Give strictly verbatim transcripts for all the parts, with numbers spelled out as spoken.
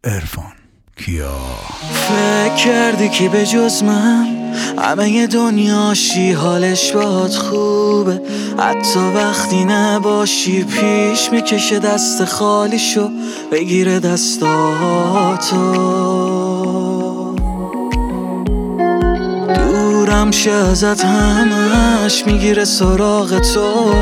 عرفان کیا. فکر کردی که به جز من همه دنیاشی حالش باهات خوبه، حتی وقتی نباشی پیش میکشه دست خالیشو بگیره دستاتو. دورم شه ازت همش میگیره سراغ تو،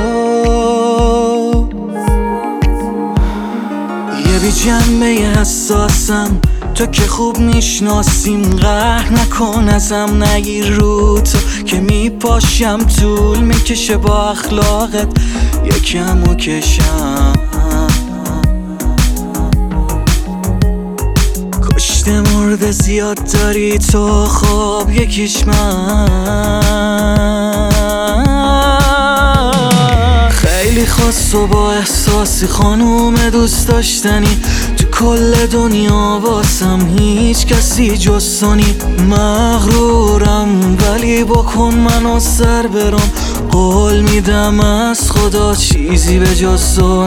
یه بی جنبه حساسم تو که خوب میشناسیم. قهر نکن ازم نگیر رو تو که میپاشم، طول میکشه با اخلاقت یکم و کشم. کشته مرده زیاد داری تو، خب یکیش من. خیلی خاص و با احساسی خانوم دوست داشتنی، تو کل دنیا واسم هیچ کسی جز تو نی. مغرورم ولی بکن منو سر برم، قول میدم از خدا چیزی به جز تو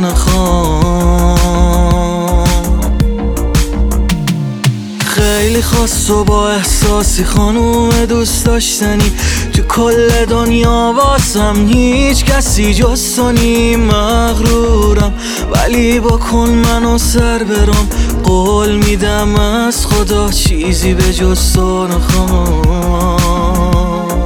نخوام. خیلی خاص و با احساسی خانوم دوست داشتنی، تو کل دنیا واسم هیچ کسی جز تو نی. مغرورم ولی بکن منو سر برم، قول میدم از خدا چیزی به جز تو نخوام.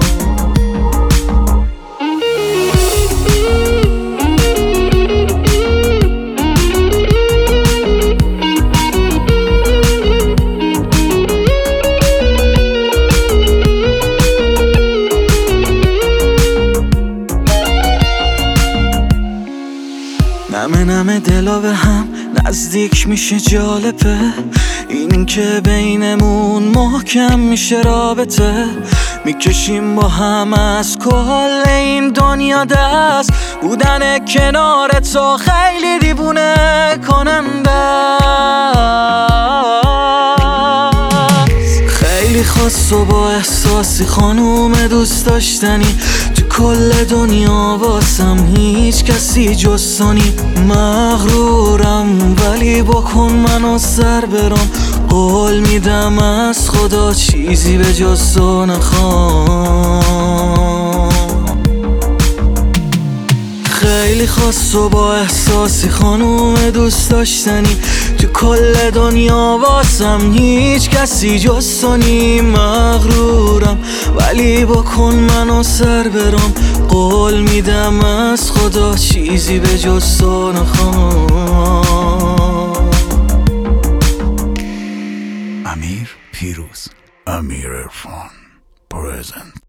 نمه نمه دلا به هم نزدیک میشه، جالبه این که بینمون محکم میشه رابطه. میکشیم با هم از کل این دنیا دست، بودن کنار تو خیلی دیوونه کننده است. خیلی خاص و با احساسی خانوم دوست داشتنی، تو کل دنیا واسم هیچ کسی جز تو نی. مغرورم ولی بکن منو سر برم، قول میدم از خدا چیزی به جز تو نخوام. خیلی خاص و با احساسی خانوم دوست داشتنی، تو کل دنیا واسم هیچ کسی جز تو نی. مغرورم ولی بکن منو سر برم، قول میدم از خدا چیزی به جز تو نخوام. امیر پیروز، امیر عرفان پرزنت.